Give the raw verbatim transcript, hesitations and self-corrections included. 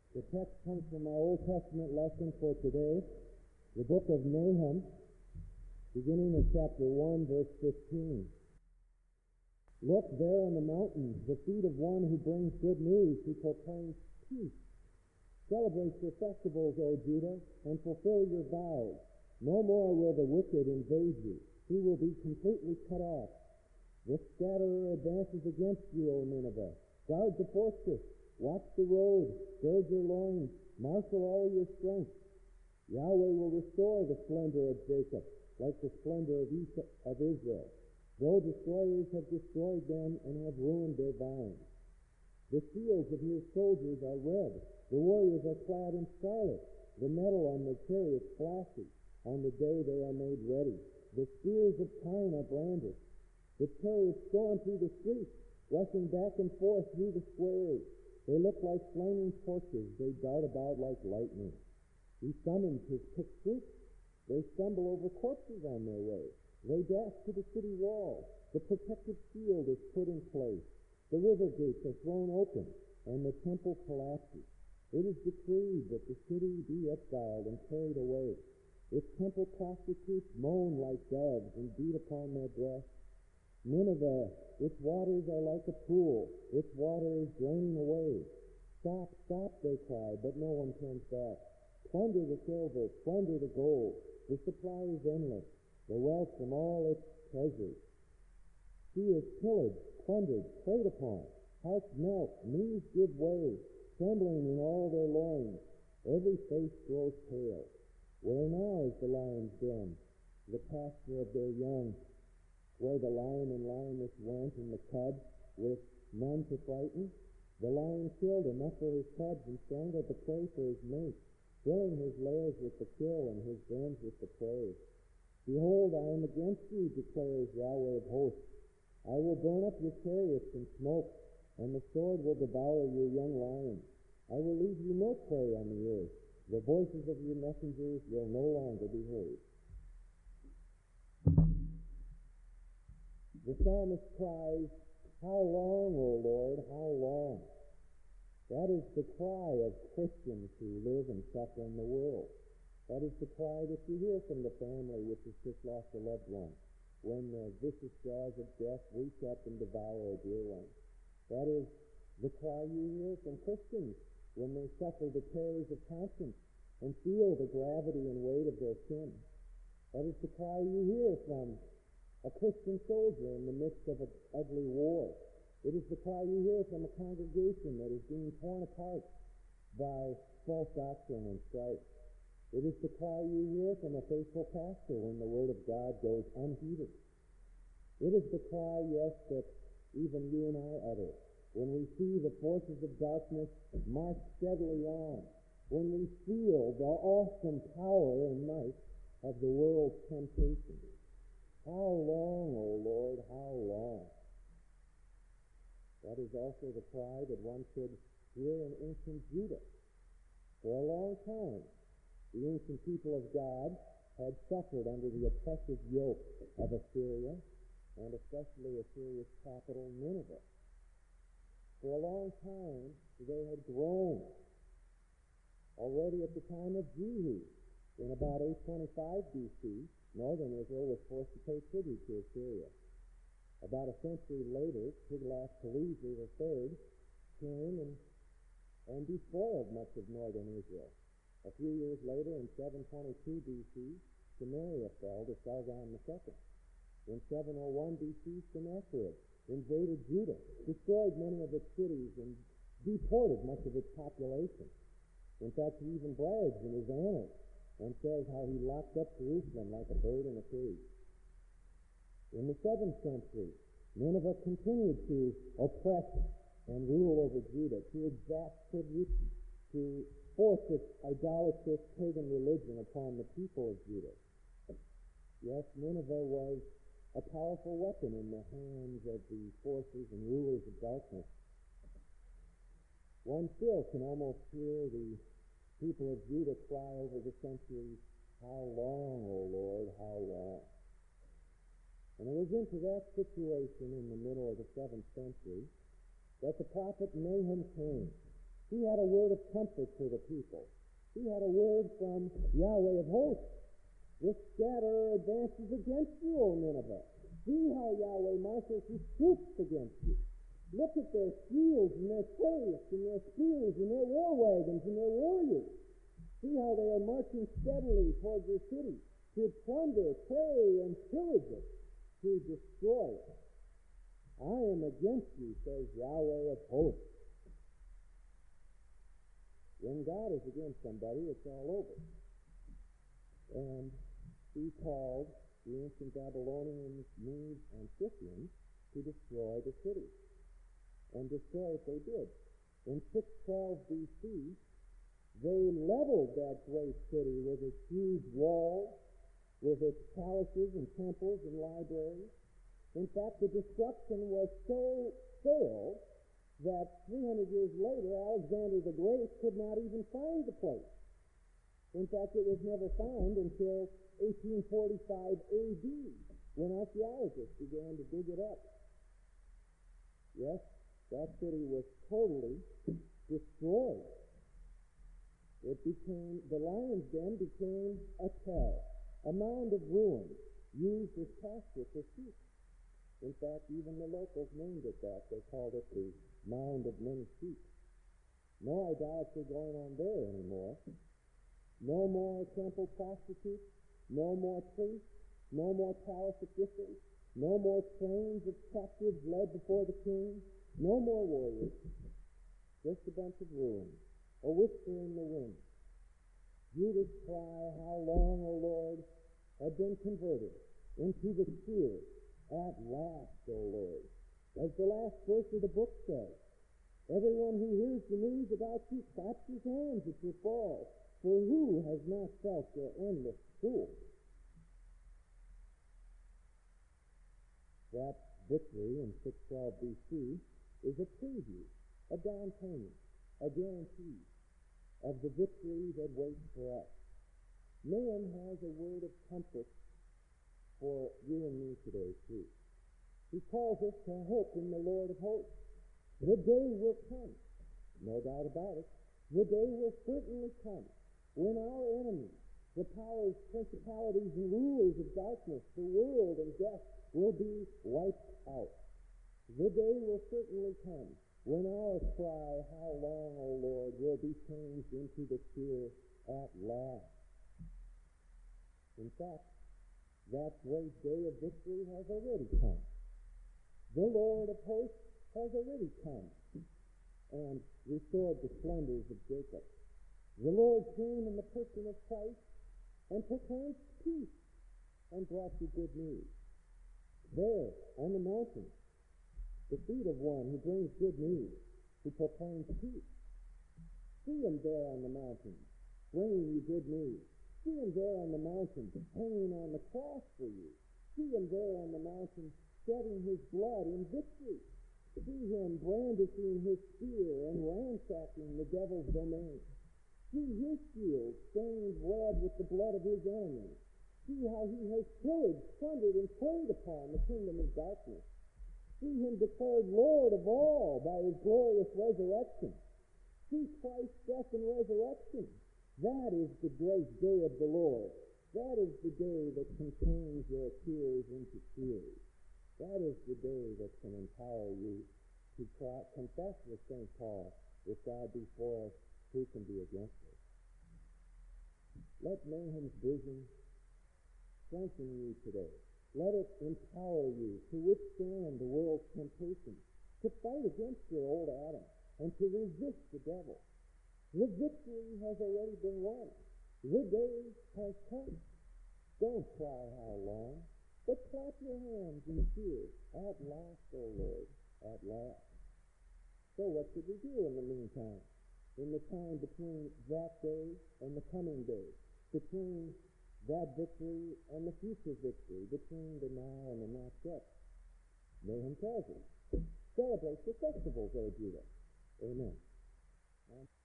The text comes from our Old Testament lesson for today, the book of Nahum, beginning in chapter one, verse fifteen. Look there on the mountains, the feet of one who brings good news, who proclaims peace. Celebrate your festivals, O Judah, and fulfill your vows. No more will the wicked invade you. He will be completely cut off. The scatterer advances against you, O Nineveh. Guard the fortress. Watch the road. Gird your loins. Marshal all your strength. Yahweh will restore the splendor of Jacob, like the splendor of Israel. Though destroyers have destroyed them and have ruined their vines. The shields of his soldiers are red. The warriors are clad in scarlet. The metal on their chariots flashes. On the day they are made ready. The spears of pine are brandished. The chariots storm through the streets, rushing back and forth through the squares. They look like flaming torches. They dart about like lightning. He summons his picked troops. They stumble over corpses on their way. They dash to the city wall. The protective shield is put in place. The river gates are thrown open, and the temple collapses. It is decreed that the city be exiled and carried away. Its temple prostitutes moan like doves and beat upon their breasts. Nineveh, its waters are like a pool. Its water is draining away. Stop, stop, they cry, but no one turns back. Plunder the silver, plunder the gold. The supply is endless, the wealth from all its treasures. She is pillaged, plundered, preyed upon. Hearts melt, knees give way, trembling in all their loins. Every face grows pale. Where now is the lion's den, the pasture of their young, where the lion and lioness went and the cubs, with none to frighten? The lion killed enough for his cubs and strangled the prey for his mate, filling his lairs with the kill and his dens with the prey. Behold, I am against you, declares Yahweh of hosts. I will burn up your chariots in smoke, and the sword will devour your young lions. I will leave you no prey on the earth. The voices of your messengers will no longer be heard. The psalmist cries, "How long, O Lord, how long?" That is the cry of Christians who live and suffer in the world. That is the cry that you hear from the family which has just lost a loved one, when the vicious jaws of death reach up and devour a dear one. That is the cry you hear from Christians when they suffer the terrors of conscience and feel the gravity and weight of their sin. That is the cry you hear from a Christian soldier in the midst of an ugly war. It is the cry you hear from a congregation that is being torn apart by false doctrine and strife. It is the cry you hear from a faithful pastor when the word of God goes unheeded. It is the cry, yes, that even you and I utter when we see the forces of darkness march steadily on, when we feel the awesome power and might of the world's temptation. How long, O Lord, how long? That is also the cry that one could hear in ancient Judah. For a long time, the ancient people of God had suffered under the oppressive yoke of Assyria, and especially Assyria's capital, Nineveh. For a long time, they had groaned. Already at the time of Jehu, in about eight twenty-five B C, northern Israel was forced to pay tribute to Assyria. About a century later, Tiglath-Pileser the third came and, and despoiled much of northern Israel. A few years later, in seven twenty-two B C, Samaria fell to Sargon the second. In seven oh one B C, Sennacherib invaded Judah, destroyed many of its cities, and deported much of its population. In fact, he even brags in his annals and says how he locked up Jerusalem like a bird in a cage. In the seventh century, Nineveh continued to oppress and rule over Judah, to exact tribute, to force its idolatrous pagan religion upon the people of Judah. Yes, Nineveh was a powerful weapon in the hands of the forces and rulers of darkness. One still can almost hear the people of Judah cry over the centuries, "How long, O Lord, how long?" And it was into that situation in the middle of the seventh century that the prophet Nahum came. He had a word of comfort for the people. He had a word from Yahweh of hosts. This scatterer advances against you, O Nineveh. See how Yahweh marshals his troops against you. Look at their shields and their chariots and their spears and their war wagons and their warriors. See how they are marching steadily towards your city to plunder, prey, and pillage it, to destroy it. I am against you, says Yahweh of hosts. When God is against somebody, it's all over. And he called the ancient Babylonians, Medes, and Scythians to destroy the city. And destroy it they did. In six twelve B C, they leveled that great city with its huge walls, with its palaces and temples and libraries. In fact, the destruction was so thorough that three hundred years later, Alexander the Great could not even find the place. In fact, it was never found until eighteen forty-five A D, when archaeologists began to dig it up. Yes, that city was totally destroyed. It became, the lion's den became a tell, a mound of ruins used as pasture for sheep. In fact, even the locals named it that. They called it the mound of many sheep. No idolatry going on there anymore. No more temple prostitutes. No more priests. No more palace officials. No more trains of captives led before the king. No more warriors. Just a bunch of ruins. A whisper in the wind. Judah's cry, how long, O Lord, had been converted into the fear. At last, O Lord. As the last verse of the book says, everyone who hears the news about you claps his hands at your fall, for who has not felt your endless cruelty? That victory in six twelve B C is a preview, a down payment, a guarantee of the victory that waits for us. Man has a word of comfort for you and me today, too. He calls us to hope in the Lord of hosts. The day will come, no doubt about it. The day will certainly come when our enemies, the powers, principalities, and rulers of darkness, the world and death, will be wiped out. The day will certainly come when our cry, how long, O Lord, will be changed into the cheer, at last. In fact, that great day of victory has already come. The Lord of hosts has already come and restored the splendors of Jacob. The Lord came in the person of Christ and proclaimed peace and brought you good news. There, on the mountain, the feet of one who brings good news, who proclaims peace. See him there on the mountain, bringing you good news. See him there on the mountain, hanging on the cross for you. See him there on the mountain, shedding his blood in victory. See him brandishing his spear and ransacking the devil's domain. See his shield stained red with the blood of his enemies. See how he has pillaged, plundered, and preyed upon the kingdom of darkness. See him declared Lord of all by his glorious resurrection. See Christ's death and resurrection. That is the great day of the Lord. That is the day that can change your tears into tears. That is the day that can empower you to cry, confess with Saint Paul, if God be for us, who can be against us? Let Nahum's vision strengthen you today. Let it empower you to withstand the world's temptation, to fight against your old Adam, and to resist the devil. The victory has already been won. The day has come. Don't cry how long, but clap your hands and cheer. At last, O Lord, at last. So what should we do in the meantime? In the time between that day and the coming day, between that victory and the future victory, between the now and the not yet? Nahum tells us, celebrate the festivals, O Judah. Amen.